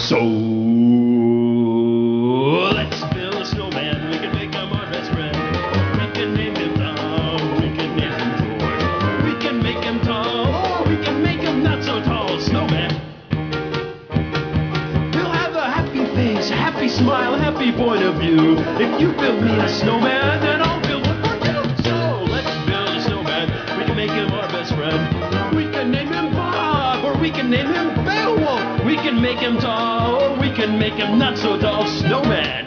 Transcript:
So let's build a snowman. We can make him our best friend. We can name him Tom. We can name him George. We can make him tall, or we can make him not so tall. Snowman. He'll have a happy face, a happy smile, a happy point of view. If you build me a snowman, then I'll build one for you. So let's build a snowman. We can make him our best friend. We can name him Bob, or we can name him Beowulf. We can make him tall, or we can make him not so tall. Snowman.